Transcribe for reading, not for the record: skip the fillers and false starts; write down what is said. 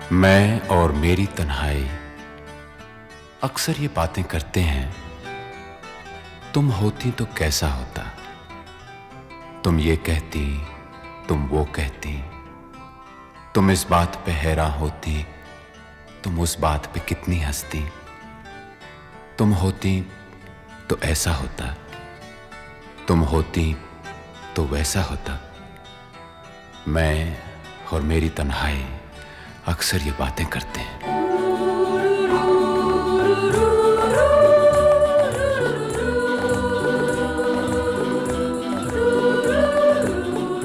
मैं और मेरी तन्हाई अक्सर ये बातें करते हैं, तुम होती तो कैसा होता। तुम ये कहती, तुम वो कहती, तुम इस बात पे हैरान होती, तुम उस बात पे कितनी हंसती। तुम होती तो ऐसा होता, तुम होती तो वैसा होता। मैं और मेरी तन्हाई अक्सर ये बातें करते हैं।